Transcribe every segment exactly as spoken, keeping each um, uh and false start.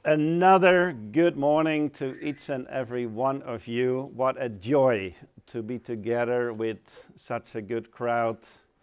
Another good morning to each and every one of you. What a joy to be together with such a good crowd.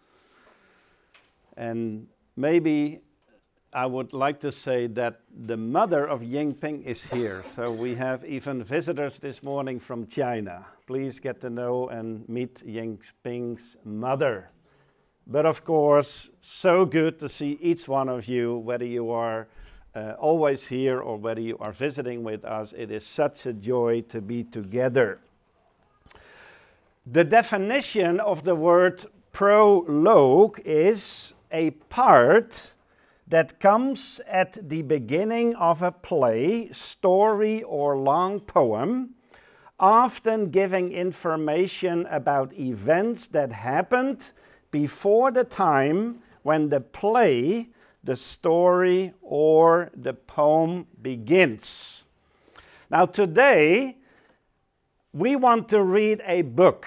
And maybe I would like to say that the mother of Yingping is here. So we have even visitors this morning from China. Please get to know and meet Yingping's mother. But of course, so good to see each one of you, whether you are Uh, always here or whether you are visiting with us. It is such a joy to be together. The definition of the word prologue is a part that comes at the beginning of a play, story, or long poem, often giving information about events that happened before the time when the play, the story, or the poem begins. Now today, we want to read a book.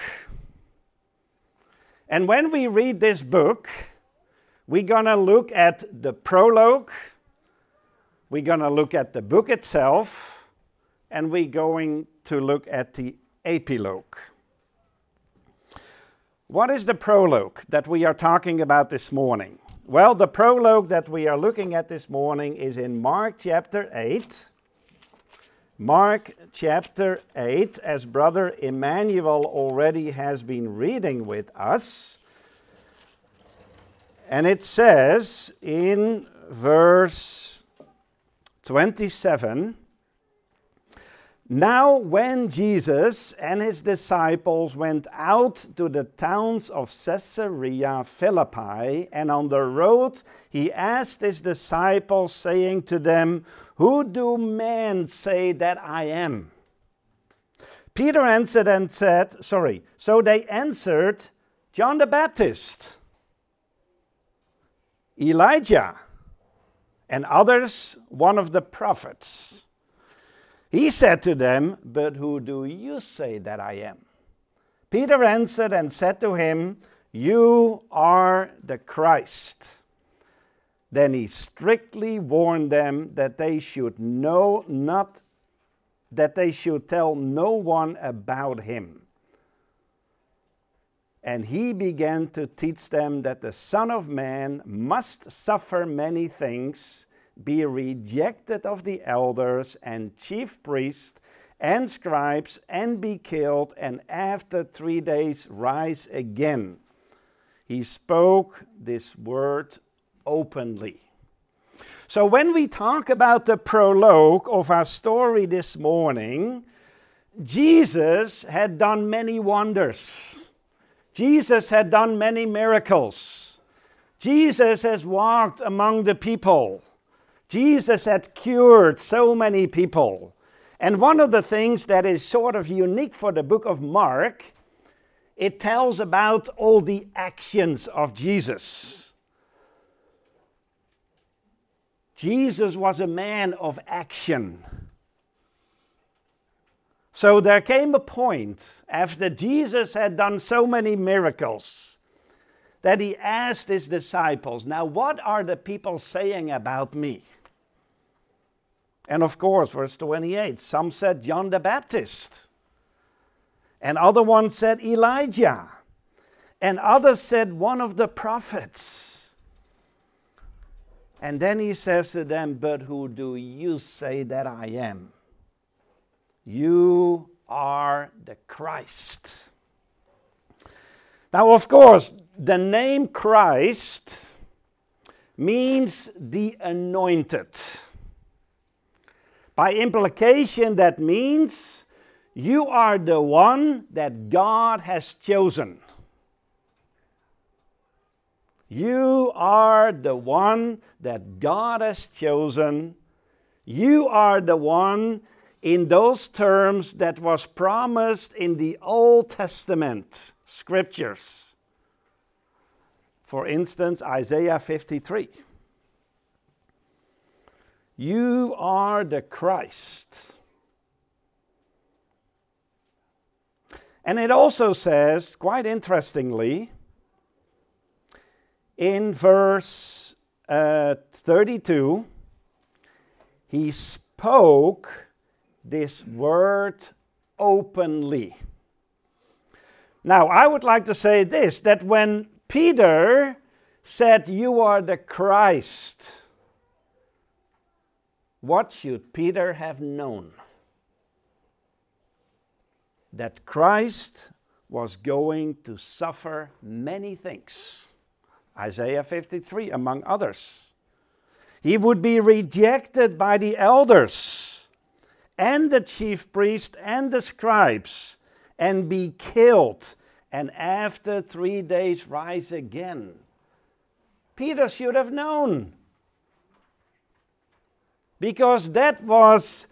And when we read this book, we're gonna look at the prologue, we're gonna look at the book itself, and we're going to look at the epilogue. What is the prologue that we are talking about this morning? Well, the prologue that we are looking at this morning is in Mark chapter eight. Mark chapter eight, as Brother Emmanuel already has been reading with us. And it says in verse twenty-seven, "Now when Jesus and his disciples went out to the towns of Caesarea Philippi, and on the road he asked his disciples, saying to them, 'Who do men say that I am?' Peter answered and said, sorry, so they answered, 'John the Baptist, Elijah, and others, one of the prophets.' He said to them, 'But who do you say that I am?' Peter answered and said to him, 'You are the Christ.' Then he strictly warned them that they should know not, that they should tell no one about him. And he began to teach them that the Son of Man must suffer many things, be rejected of the elders and chief priests and scribes, and be killed, and after three days rise again." He spoke this word openly. So when we talk about the prologue of our story this morning, Jesus had done many wonders. Jesus had done many miracles. Jesus has walked among the people. Jesus had cured so many people. And one of the things that is sort of unique for the book of Mark, it tells about all the actions of Jesus. Jesus was a man of action. So there came a point after Jesus had done so many miracles that he asked his disciples, "Now what are the people saying about me?" And of course, verse twenty-eight, some said John the Baptist, and other ones said Elijah, and others said one of the prophets. And then he says to them, "But who do you say that I am?" You are the Christ. Now, of course, the name Christ means the anointed. By implication, that means you are the one that God has chosen. You are the one that God has chosen. You are the one in those terms that was promised in the Old Testament scriptures. For instance, Isaiah fifty-three. You are the Christ. And it also says, quite interestingly, in verse uh, thirty-two, he spoke this word openly. Now, I would like to say this, that when Peter said, "You are the Christ," what should Peter have known? That Christ was going to suffer many things. Isaiah fifty-three, among others. He would be rejected by the elders and the chief priest and the scribes and be killed, and after three days rise again. Peter should have known, because that was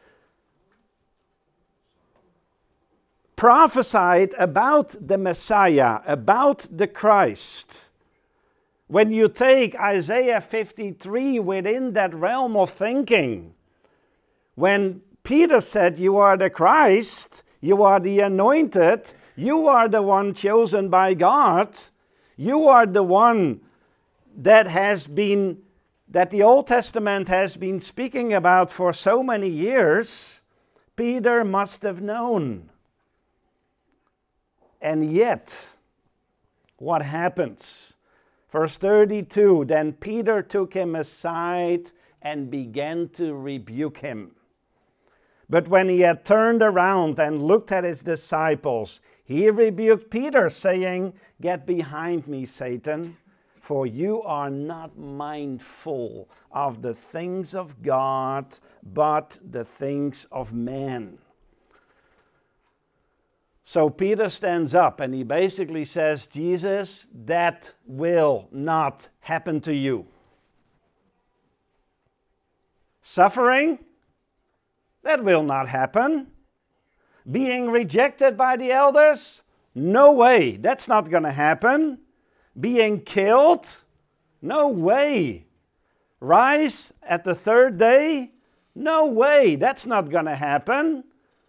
prophesied about the Messiah, about the Christ. When you take Isaiah fifty-three within that realm of thinking, when Peter said, "You are the Christ, you are the anointed, you are the one chosen by God, you are the one that has been, that the Old Testament has been speaking about for so many years," Peter must have known. And yet, what happens? Verse thirty-two, "Then Peter took him aside and began to rebuke him. But when he had turned around and looked at his disciples, he rebuked Peter, saying, 'Get behind me, Satan, for you are not mindful of the things of God, but the things of man.'" So Peter stands up and he basically says, "Jesus, that will not happen to you. Suffering, that will not happen. Being rejected by the elders, no way, that's not going to happen. Being killed, no way. Rise at the third day, no way, that's not going to happen."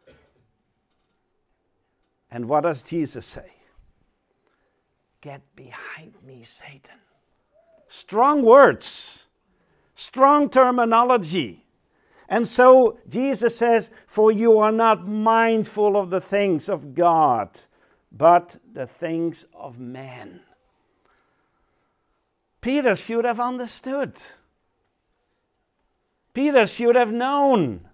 And what does Jesus say? "Get behind me, Satan." Strong words, strong terminology. And so Jesus says, "For you are not mindful of the things of God, but the things of man." Peter should have understood. Peter should have known.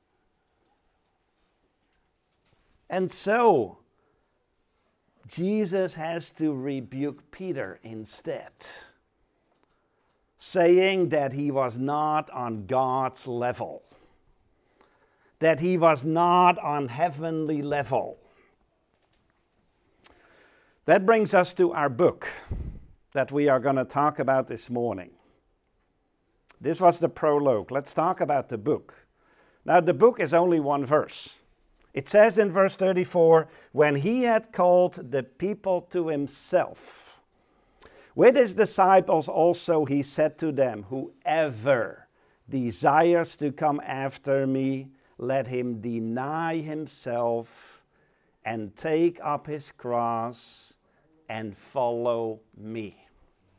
And so, Jesus has to rebuke Peter instead, saying that he was not on God's level, that he was not on heavenly level. That brings us to our book that we are going to talk about this morning. This was the prologue. Let's talk about the book. Now, the book is only one verse. It says in verse thirty-four, "When he had called the people to himself, with his disciples also he said to them, 'Whoever desires to come after me, let him deny himself and take up his cross and follow me.'"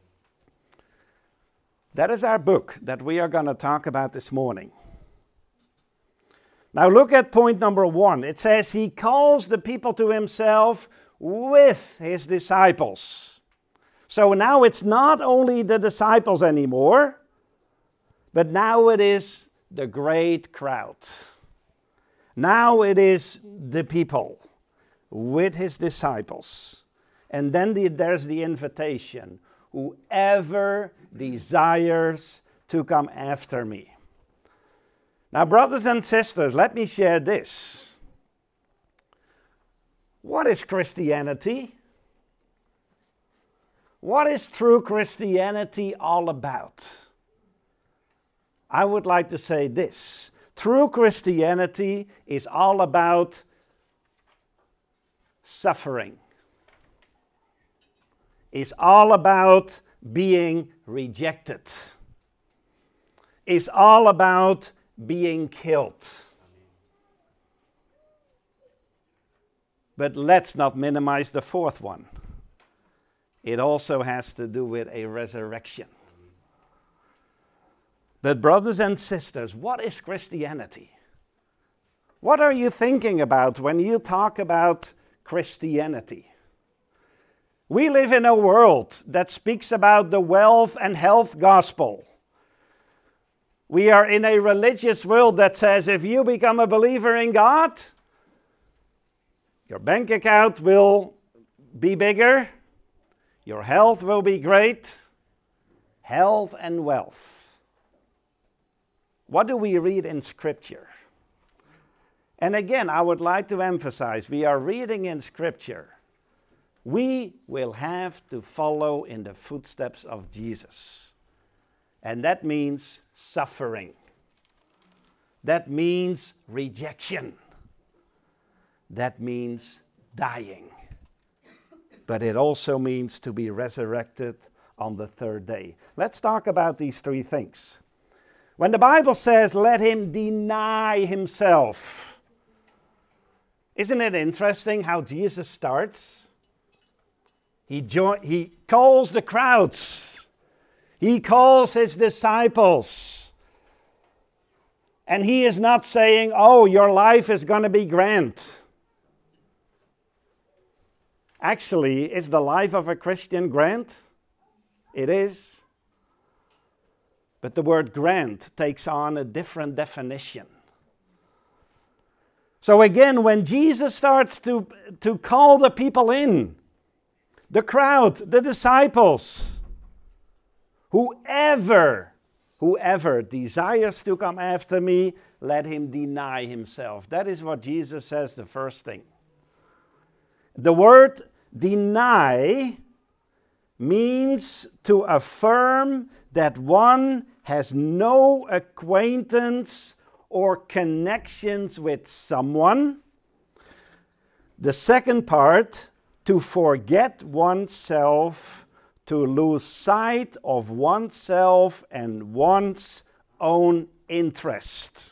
That is our book that we are going to talk about this morning. Now look at point number one. It says he calls the people to himself with his disciples. So now it's not only the disciples anymore, but now it is the great crowd. Now it is the people with his disciples. And then the, there's the invitation. "Whoever desires to come after me." Now, brothers and sisters, let me share this. What is Christianity? What is true Christianity all about? I would like to say this. True Christianity is all about suffering. It's all about being rejected. It's all about being killed. But let's not minimize the fourth one. It also has to do with a resurrection. But brothers and sisters, what is Christianity? What are you thinking about when you talk about Christianity? We live in a world that speaks about the wealth and health gospel. We are in a religious world that says if you become a believer in God, your bank account will be bigger, your health will be great, health and wealth. What do we read in Scripture? And again, I would like to emphasize, we are reading in Scripture. We will have to follow in the footsteps of Jesus. And that means suffering. That means rejection. That means dying. But it also means to be resurrected on the third day. Let's talk about these three things. When the Bible says, let him deny himself, isn't it interesting how Jesus starts? He, jo- he calls the crowds. He calls his disciples. And he is not saying, oh, your life is going to be grand. Actually, is the life of a Christian grand? It is. But the word grand takes on a different definition. So again, when Jesus starts to, to call the people in, the crowd, the disciples, whoever, whoever desires to come after me, let him deny himself. That is what Jesus says, the first thing. The word deny means to affirm that one has no acquaintance or connections with someone. The second part, to forget oneself, to lose sight of oneself and one's own interest.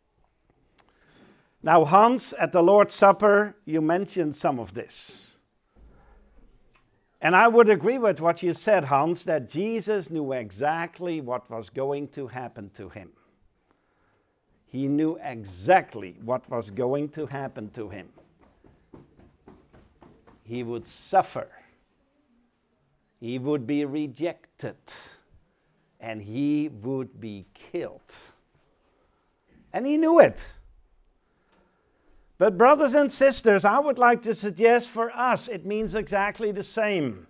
Now, Hans, at the Lord's Supper, you mentioned some of this. And I would agree with what you said, Hans, that Jesus knew exactly what was going to happen to him. He knew exactly what was going to happen to him. He would suffer. He would be rejected. And he would be killed. And he knew it. But brothers and sisters, I would like to suggest for us it means exactly the same.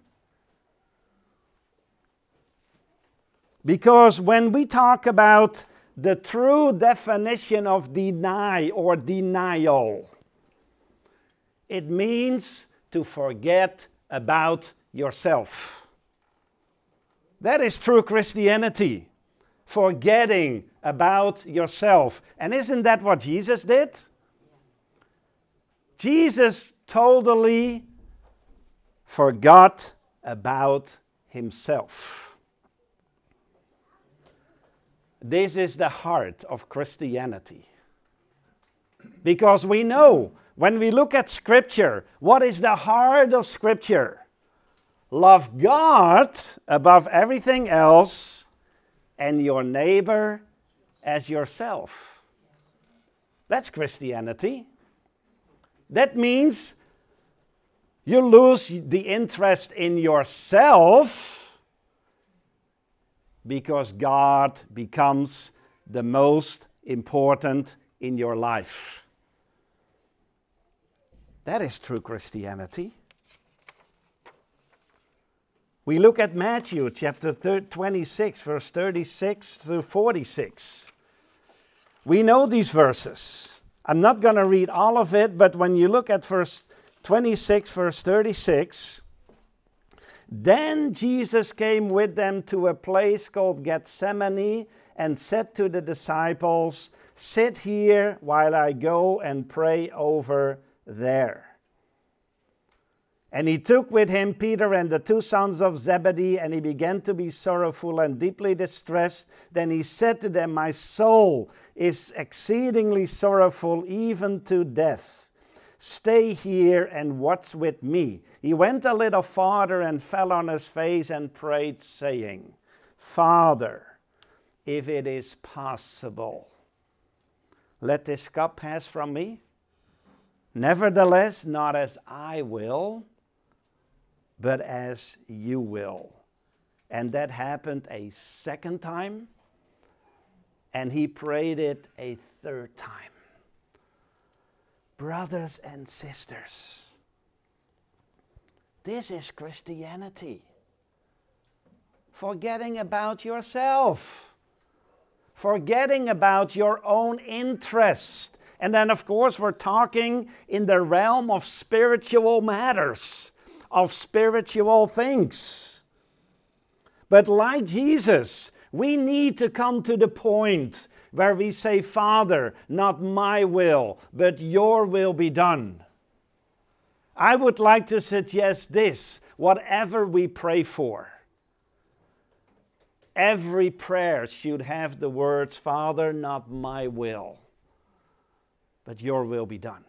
Because when we talk about the true definition of deny or denial, it means to forget about yourself. That is true Christianity. Forgetting about yourself. And isn't that what Jesus did? Jesus totally forgot about himself. This is the heart of Christianity. Because we know, when we look at Scripture, what is the heart of Scripture? Love God above everything else and your neighbor as yourself. That's Christianity. That means you lose the interest in yourself because God becomes the most important in your life. That is true Christianity. We look at Matthew chapter twenty-six, verse thirty-six through forty-six. We know these verses. I'm not going to read all of it, but when you look at verse twenty-six, verse thirty-six, then Jesus came with them to a place called Gethsemane and said to the disciples, sit here while I go and pray over there. And he took with him Peter and the two sons of Zebedee, and he began to be sorrowful and deeply distressed. Then he said to them, my soul is exceedingly sorrowful, even to death. Stay here and watch with me. He went a little farther and fell on his face and prayed, saying, Father, if it is possible, let this cup pass from me. Nevertheless, not as I will, but as you will. And that happened a second time, and he prayed it a third time. Brothers and sisters, this is Christianity. Forgetting about yourself. Forgetting about your own interest. And then, of course, we're talking in the realm of spiritual matters, of spiritual things. But like Jesus, we need to come to the point where we say, Father, not my will, but your will be done. I would like to suggest this, whatever we pray for, every prayer should have the words, Father, not my will, but your will be done.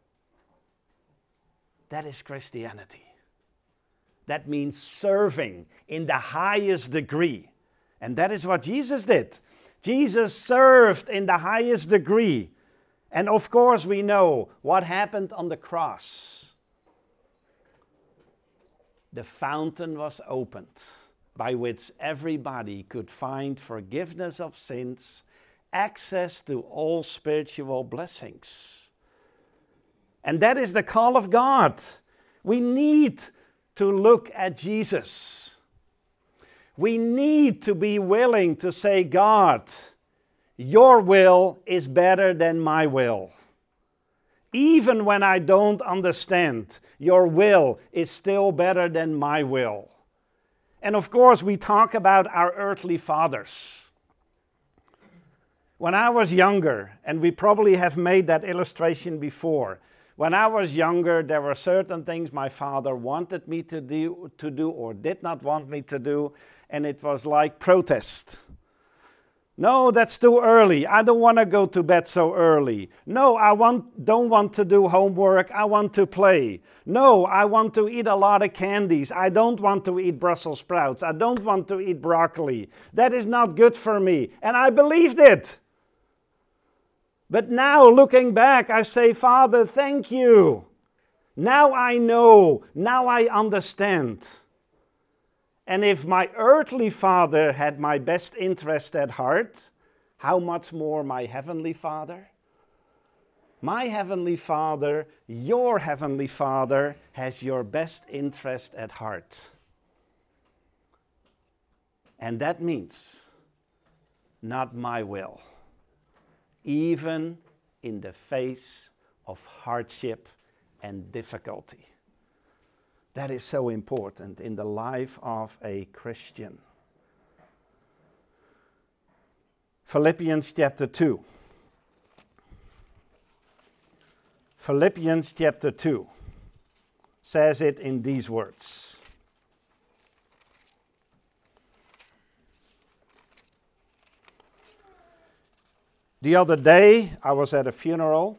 That is Christianity. That means serving in the highest degree. And that is what Jesus did. Jesus served in the highest degree. And of course we know what happened on the cross. The fountain was opened by which everybody could find forgiveness of sins, access to all spiritual blessings. And that is the call of God. We need to look at Jesus. We need to be willing to say, God, your will is better than my will. Even when I don't understand, your will is still better than my will. And of course, we talk about our earthly fathers. When I was younger, and we probably have made that illustration before, when I was younger, there were certain things my father wanted me to do, to do or did not want me to do, and it was like protest. No, that's too early. I don't want to go to bed so early. No, I want, don't want to do homework. I want to play. No, I want to eat a lot of candies. I don't want to eat Brussels sprouts. I don't want to eat broccoli. That is not good for me. And I believed it. But now, looking back, I say, Father, thank you. Now I know. Now I understand. And if my earthly father had my best interest at heart, how much more my heavenly Father? My heavenly Father, your heavenly Father, has your best interest at heart. And that means not my will, even in the face of hardship and difficulty. That is so important in the life of a Christian. Philippians chapter two. Philippians chapter two says it in these words. The other day I was at a funeral,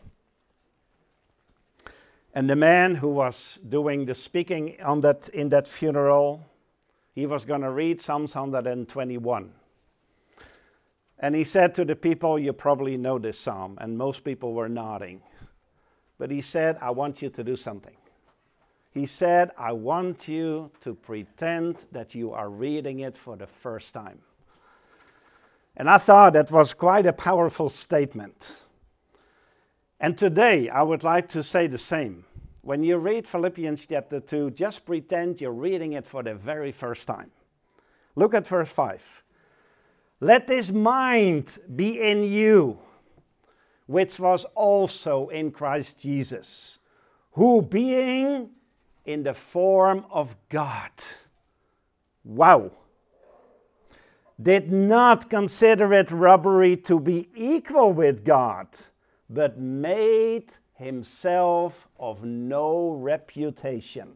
and the man who was doing the speaking on that in that funeral, he was going to read Psalms one hundred twenty-one. And he said to the people, you probably know this psalm, and most people were nodding. But he said, I want you to do something. He said, I want you to pretend that you are reading it for the first time. And I thought that was quite a powerful statement. And today, I would like to say the same. When you read Philippians chapter two, just pretend you're reading it for the very first time. Look at verse five. Let this mind be in you, which was also in Christ Jesus, who being in the form of God, wow, did not consider it robbery to be equal with God, but made himself of no reputation,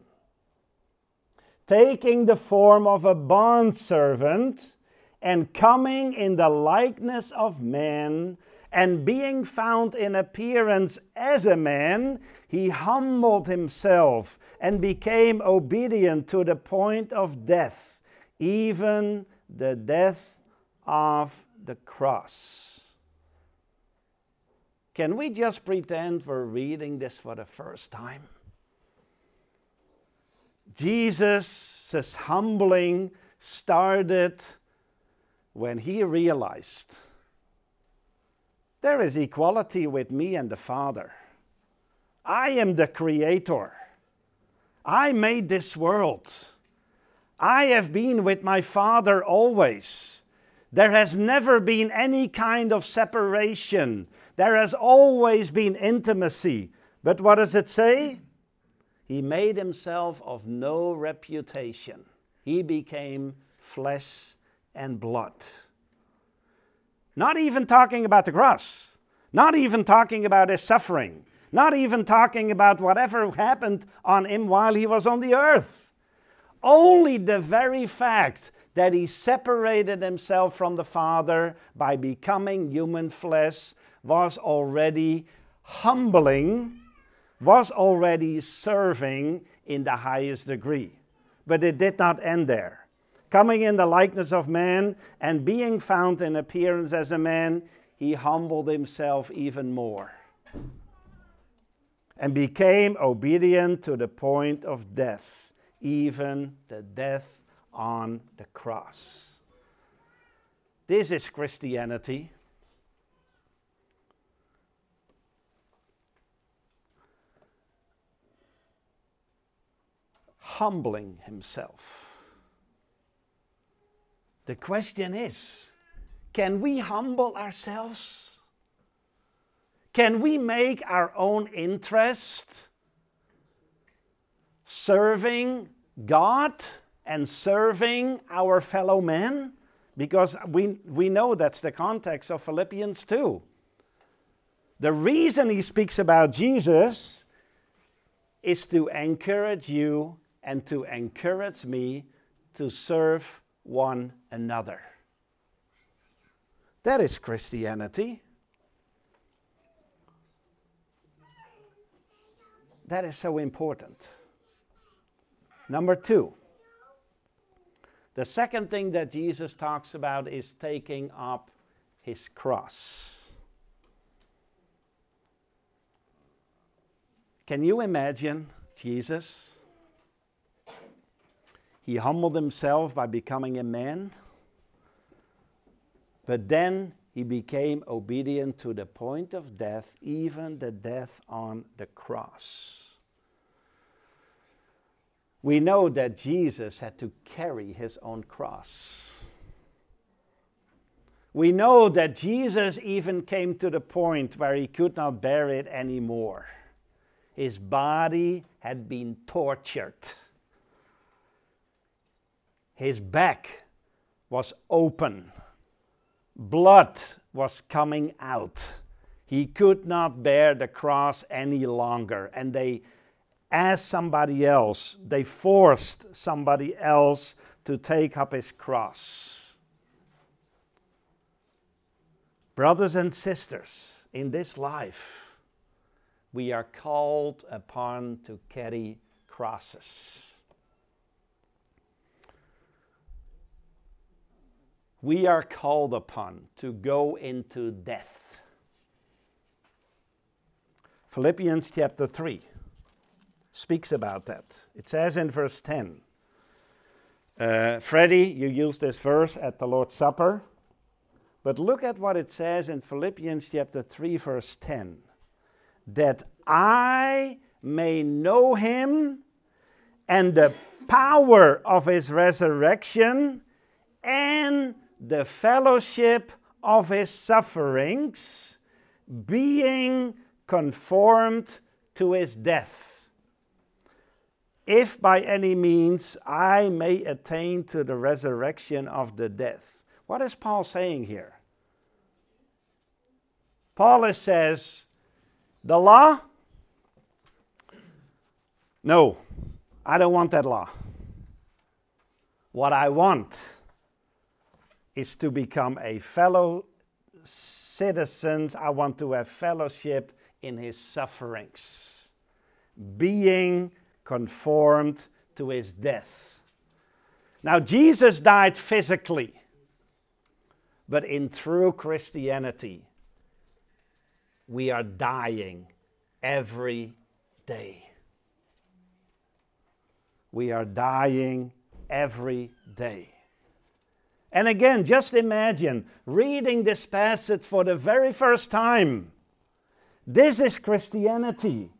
taking the form of a bondservant, and coming in the likeness of man, and being found in appearance as a man, he humbled himself and became obedient to the point of death, even the death of the cross. Can we just pretend we're reading this for the first time? Jesus' humbling started when he realized there is equality with me and the Father. I am the Creator. I made this world. I have been with my Father always. There has never been any kind of separation. There has always been intimacy. But what does it say? He made himself of no reputation. He became flesh and blood. Not even talking about the cross. Not even talking about his suffering. Not even talking about whatever happened on him while he was on the earth. Only the very fact that he separated himself from the Father by becoming human flesh was already humbling, was already serving in the highest degree. But it did not end there. Coming in the likeness of man and being found in appearance as a man, he humbled himself even more and became obedient to the point of death, even the death on the cross. This is Christianity. Humbling himself. The question is, can we humble ourselves? Can we make our own interest serving God and serving our fellow men? Because we, we know that's the context of Philippians two. The reason he speaks about Jesus is to encourage you and to encourage me to serve one another. That is Christianity. That is so important. Number two, the second thing that Jesus talks about is taking up his cross. Can you imagine Jesus? He humbled himself by becoming a man, but then he became obedient to the point of death, even the death on the cross. We know that Jesus had to carry his own cross. We know that Jesus even came to the point where he could not bear it anymore. His body had been tortured. His back was open. Blood was coming out. He could not bear the cross any longer. And they asked somebody else, they forced somebody else to take up his cross. Brothers and sisters, in this life, we are called upon to carry crosses. We are called upon to go into death. Philippians chapter three speaks about that. It says in verse ten, uh, Freddie, you used this verse at the Lord's Supper, but look at what it says in Philippians chapter three, verse ten. That I may know him and the power of his resurrection and the fellowship of his sufferings, being conformed to his death. If by any means I may attain to the resurrection of the dead. What is Paul saying here? Paul says, the law? No, I don't want that law. What I want is to become a fellow citizen. I want to have fellowship in his sufferings, being conformed to his death. Now, Jesus died physically, But in true Christianity, we are dying every day. We are dying every day. And again, just imagine reading this passage for the very first time. This is Christianity.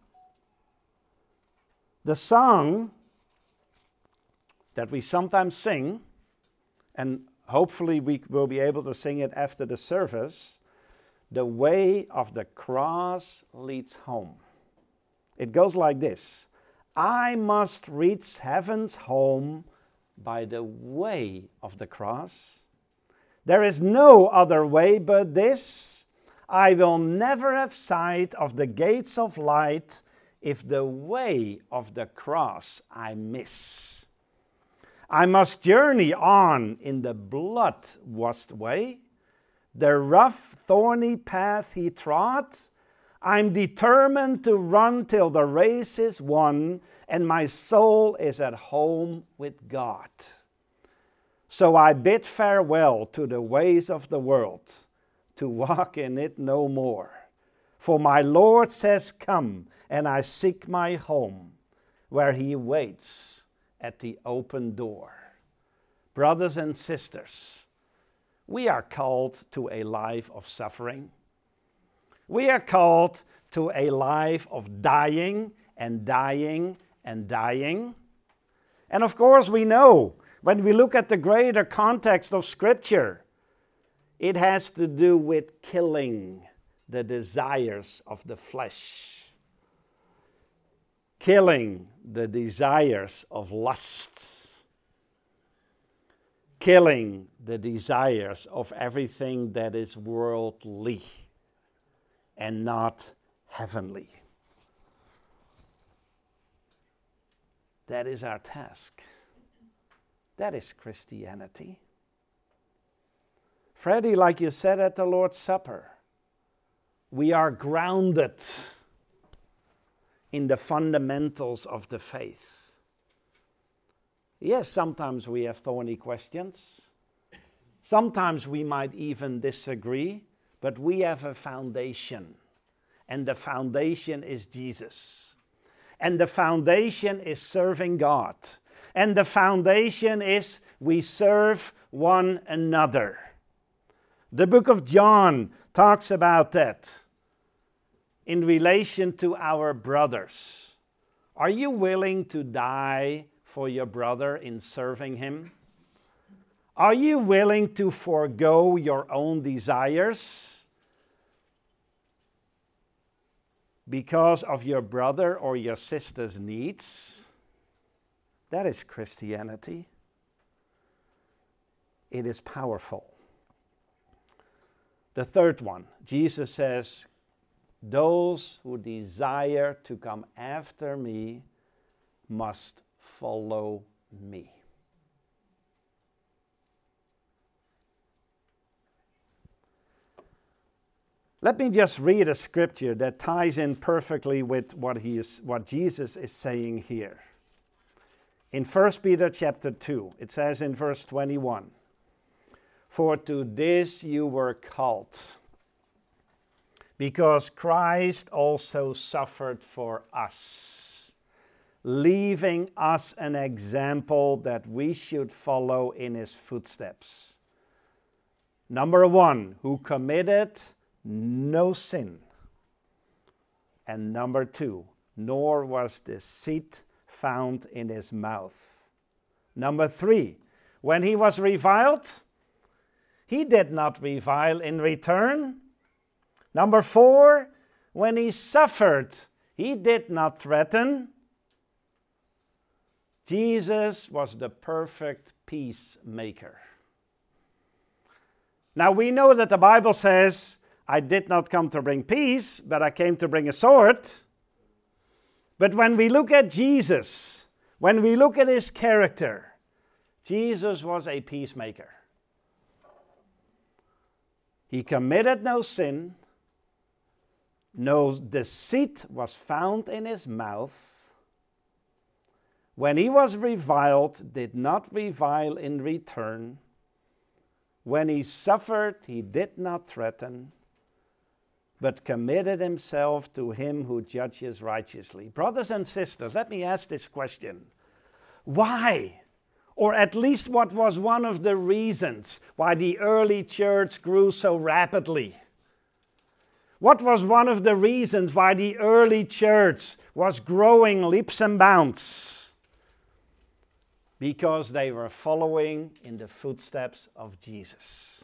The song that we sometimes sing, and hopefully we will be able to sing it after the service, "The way of the cross leads home." It goes like this: I must reach heaven's home by the way of the cross. There is no other way but this. I will never have sight of the gates of light if the way of the cross I miss. I must journey on in the blood-washed way, the rough, thorny path he trod. I'm determined to run till the race is won and my soul is at home with God. So I bid farewell to the ways of the world, to walk in it no more. For my Lord says, "Come," and I seek my home, where he waits at the open door. Brothers and sisters, we are called to a life of suffering. We are called to a life of dying and dying and dying. And of course we know, when we look at the greater context of Scripture, it has to do with killing the desires of the flesh. Killing the desires of lusts. Killing the desires of everything that is worldly and not heavenly. That is our task. That is Christianity. Freddie, like you said at the Lord's Supper, we are grounded in the fundamentals of the faith. Yes, sometimes we have thorny questions. Sometimes we might even disagree, but we have a foundation. And the foundation is Jesus. And the foundation is serving God. And the foundation is we serve one another. The book of John talks about that in relation to our brothers. Are you willing to die for your brother in serving him? Are you willing to forego your own desires because of your brother or your sister's needs? That is Christianity. It is powerful. The third one, Jesus says, those who desire to come after me must follow me. Let me just read a scripture that ties in perfectly with what he is, what Jesus is saying here. In First Peter chapter two, it says in verse twenty-one, "For to this you were called, because Christ also suffered for us, leaving us an example that we should follow in his footsteps. Number one, who committed no sin. And number two, nor was deceit found in his mouth. Number three, when he was reviled, he did not revile in return. Number four, when he suffered, he did not threaten." Jesus was the perfect peacemaker. Now we know that the Bible says, "I did not come to bring peace, but I came to bring a sword." But when we look at Jesus, when we look at his character, Jesus was a peacemaker. He committed no sin. No deceit was found in his mouth. When he was reviled, did not revile in return. When he suffered, he did not threaten, but committed himself to him who judges righteously. Brothers and sisters, let me ask this question. Why? Or at least what was one of the reasons why the early church grew so rapidly? What was one of the reasons why the early church was growing leaps and bounds? Because they were following in the footsteps of Jesus.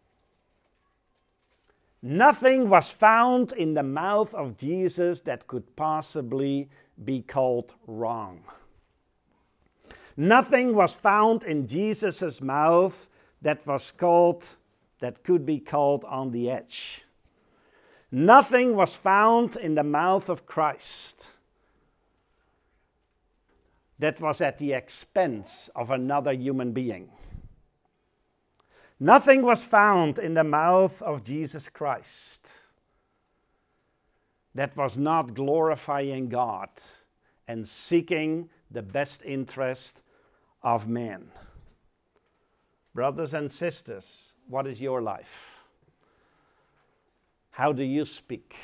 Nothing was found in the mouth of Jesus that could possibly be called wrong. Nothing was found in Jesus' mouth that was called, that could be called on the edge. Nothing was found in the mouth of Christ that was at the expense of another human being. Nothing was found in the mouth of Jesus Christ that was not glorifying God and seeking the best interest of man. Brothers and sisters, what is your life? How do you speak?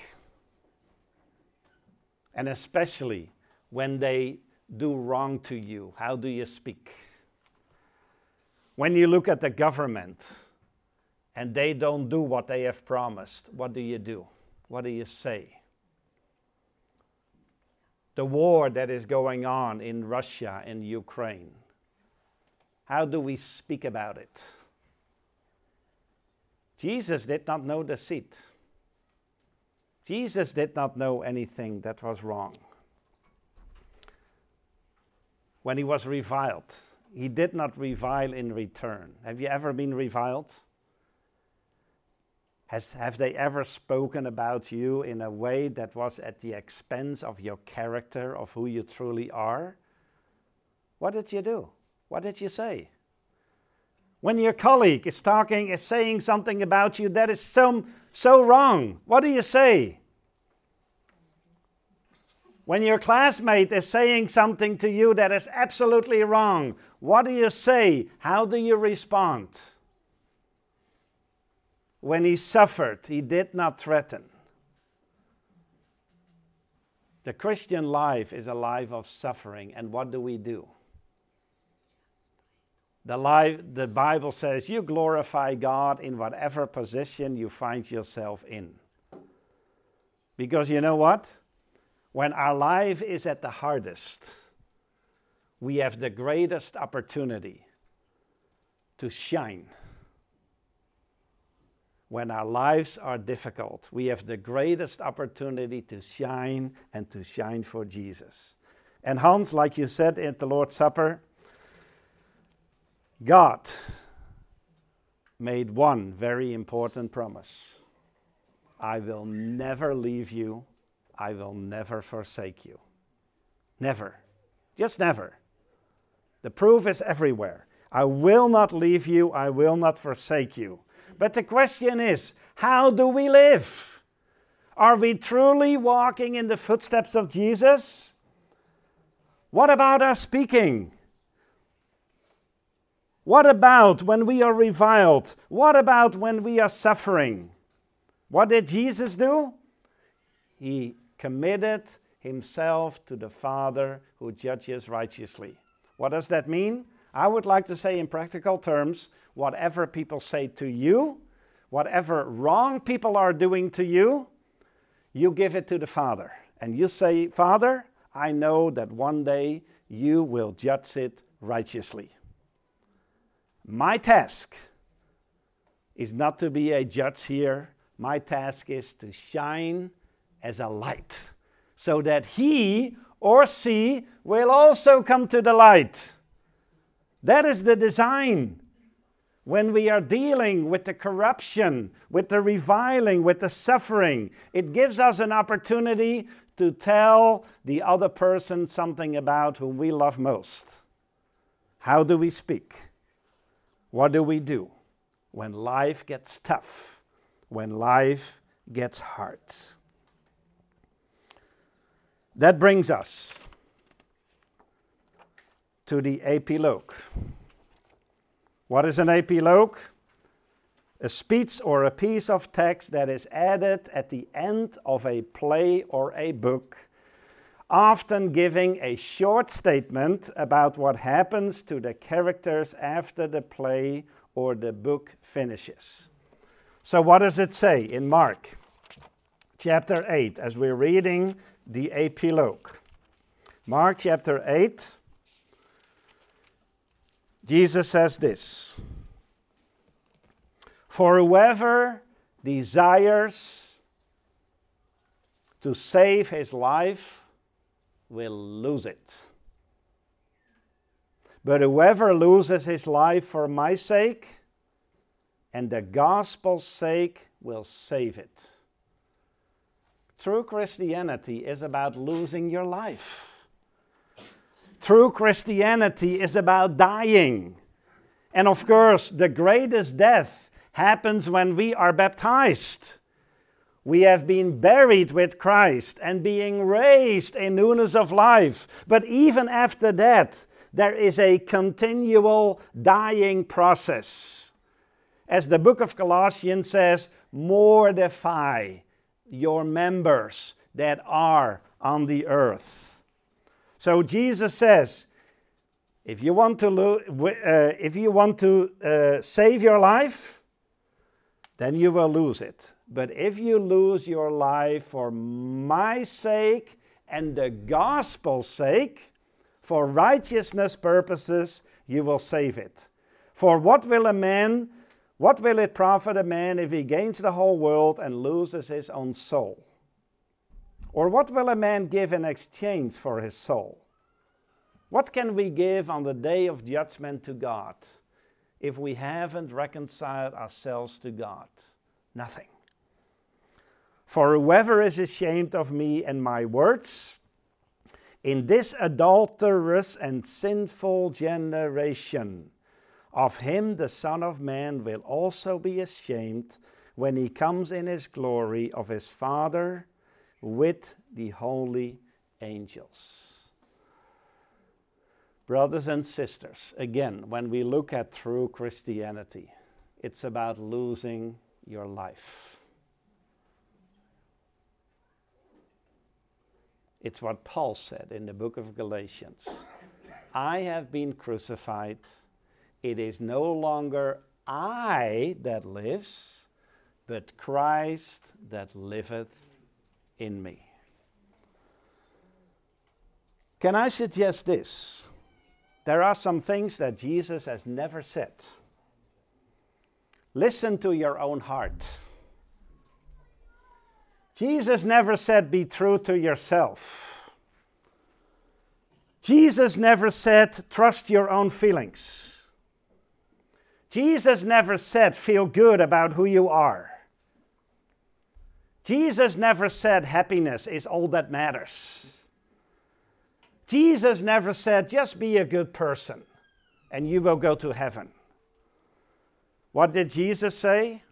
And especially when they do wrong to you, how do you speak? When you look at the government and they don't do what they have promised, what do you do? What do you say? The war that is going on in Russia and Ukraine, how do we speak about it? Jesus did not know deceit. Jesus did not know anything that was wrong. When he was reviled, he did not revile in return. Have you ever been reviled? Has, have they ever spoken about you in a way that was at the expense of your character, of who you truly are? What did you do? What did you say? When your colleague is talking, is saying something about you that is so, so wrong, what do you say? When your classmate is saying something to you that is absolutely wrong, what do you say? How do you respond? When he suffered, he did not threaten. The Christian life is a life of suffering, and what do we do? The, life, the Bible says you glorify God in whatever position you find yourself in. Because you know what? When our life is at the hardest, we have the greatest opportunity to shine. When our lives are difficult, we have the greatest opportunity to shine and to shine for Jesus. And Hans, like you said at the Lord's Supper, God made one very important promise. I will never leave you. I will never forsake you. Never. Just never. The proof is everywhere. I will not leave you. I will not forsake you. But the question is, how do we live? Are we truly walking in the footsteps of Jesus? What about our speaking? What about when we are reviled? What about when we are suffering? What did Jesus do? He committed himself to the Father who judges righteously. What does that mean? I would like to say in practical terms, whatever people say to you, whatever wrong people are doing to you, you give it to the Father. And you say, Father, I know that one day you will judge it righteously. My task is not to be a judge here. My task is to shine as a light, so that he or she will also come to the light. That is the design. When we are dealing with the corruption, with the reviling, with the suffering, it gives us an opportunity to tell the other person something about whom we love most. How do we speak? What do we do when life gets tough, when life gets hard? That brings us to the epilogue. What is an epilogue? a speech or a piece of text that is added at the end of a play or a book, often giving a short statement about what happens to the characters after the play or the book finishes. So what does it say in Mark chapter eight as we're reading the epilogue? Mark chapter eight, Jesus says this: "For whoever desires to save his life will lose it. But whoever loses his life for my sake and the gospel's sake will save it." True Christianity is about losing your life. True Christianity is about dying. And of course, the greatest death happens when we are baptized. We have been buried with Christ and being raised in newness of life. But even after that, there is a continual dying process. As the book of Colossians says, mortify your members that are on the earth. So Jesus says, if you want to lo- uh, if you want to uh, save your life, then you will lose it. But if you lose your life for my sake and the gospel's sake, for righteousness purposes, you will save it. For what will a man, what will it profit a man if he gains the whole world and loses his own soul? Or what will a man give in exchange for his soul? What can we give on the day of judgment to God if we haven't reconciled ourselves to God? Nothing. For whoever is ashamed of me and my words in this adulterous and sinful generation, of him the Son of Man will also be ashamed when he comes in his glory of his Father with the holy angels. Brothers and sisters, again, when we look at true Christianity, it's about losing your life. It's what Paul said in the book of Galatians. I have been crucified. It is no longer I that lives, but Christ that liveth in me. Can I suggest this? There are some things that Jesus has never said. Listen to your own heart. Jesus never said, be true to yourself. Jesus never said, trust your own feelings. Jesus never said, feel good about who you are. Jesus never said, happiness is all that matters. Jesus never said, just be a good person and you will go to heaven. What did Jesus say?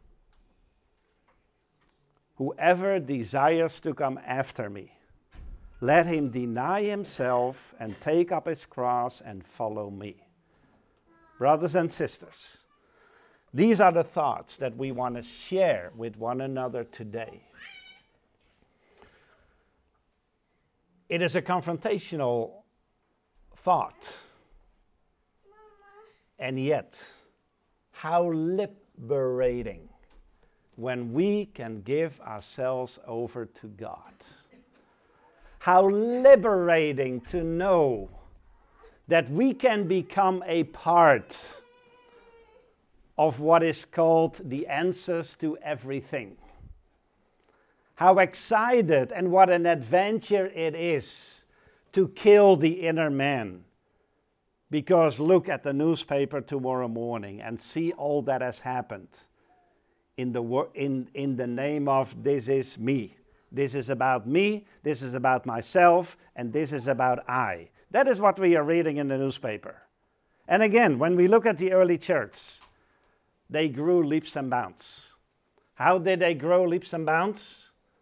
Whoever desires to come after me, let him deny himself and take up his cross and follow me. Brothers and sisters, these are the thoughts that we want to share with one another today. It is a confrontational thought. And yet, how liberating when we can give ourselves over to God. How liberating to know that we can become a part of what is called the answers to everything. How excited and what an adventure it is to kill the inner man. Because look at the newspaper tomorrow morning and see all that has happened in the, wor- in, in the name of this is me. This is about me, this is about myself, and this is about I. That is what we are reading in the newspaper. And again, when we look at the early church, they grew leaps and bounds. How did they grow leaps and bounds?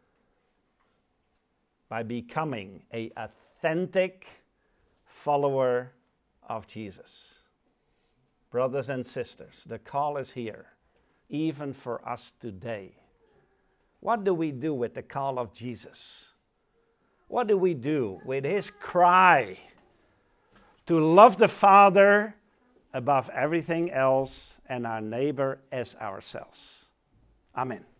By becoming an authentic follower of Jesus. Brothers and sisters, the call is here even for us today. What do we do with the call of Jesus? What do we do with his cry to love the Father above everything else and our neighbor as ourselves? Amen.